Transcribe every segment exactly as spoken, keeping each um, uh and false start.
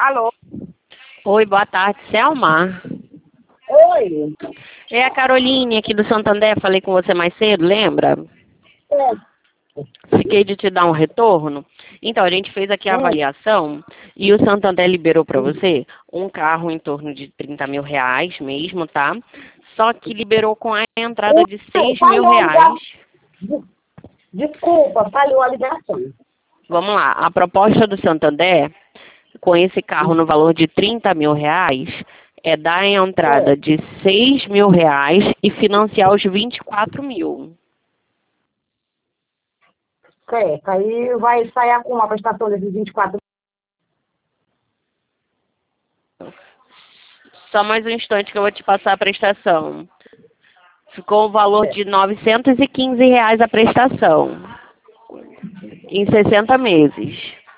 Alô? Oi, boa tarde, Selma. Oi. É a Caroline aqui do Santander, falei com você mais cedo, lembra? É. Fiquei de te dar um retorno. Então, a gente fez aqui a Hum. avaliação e o Santander liberou para você um carro em torno de trinta mil reais mesmo, tá? Só que liberou com a entrada de seis mil Falhou a reais. ligação. Desculpa, falhou a ligação. Vamos lá, a proposta do Santander, com esse carro no valor de trinta mil reais, é dar a entrada de seis mil reais e financiar os vinte e quatro mil. Certo, aí vai sair com uma prestação desses vinte e quatro. Só mais um instante que eu vou te passar a prestação. Ficou o valor de novecentos e quinze reais a prestação, em sessenta meses.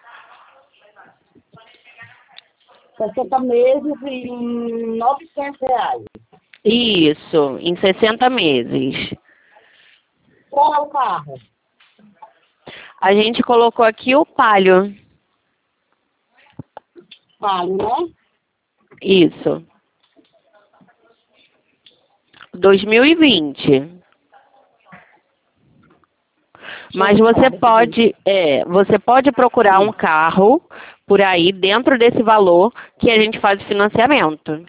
sessenta meses e novecentos reais. Isso, em sessenta meses. Qual é o carro? A gente colocou aqui o Palio. Palio, né? Isso. dois mil e vinte. Mas você pode, é, você pode procurar um carro por aí dentro desse valor que a gente faz o financiamento.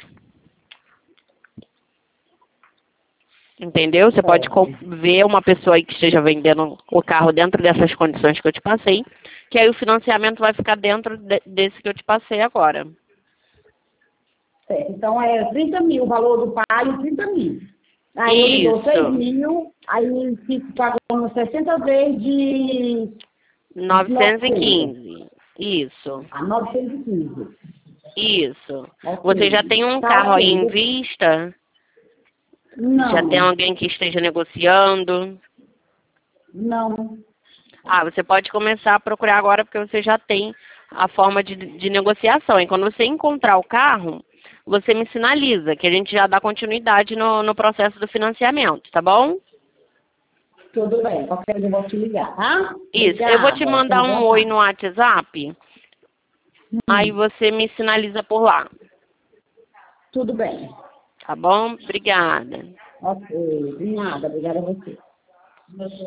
Entendeu? Você pode ver uma pessoa aí que esteja vendendo o carro dentro dessas condições que eu te passei, que aí o financiamento vai ficar dentro de, desse que eu te passei agora. Certo, então é trinta mil, o valor do Palio, trinta mil. Aí eu lhe dou seis mil, aí fico pagando sessenta vezes de novecentos e quinze. Isso. a novecentos e quinze. Isso. Okay. Você já tem um Tá, carro aí okay. em vista? Não. Já tem alguém que esteja negociando? Não. Ah, você pode começar a procurar agora porque você já tem a forma de, de negociação. E quando você encontrar o carro, você me sinaliza, que a gente já dá continuidade no, no processo do financiamento, tá bom? Tudo bem, qualquer coisa eu vou te ligar, tá? Isso, Obrigada. eu vou te mandar um oi no WhatsApp, hum. Aí você me sinaliza por lá. Tudo bem. Tá bom? Obrigada. Ok, de nada, obrigada a você.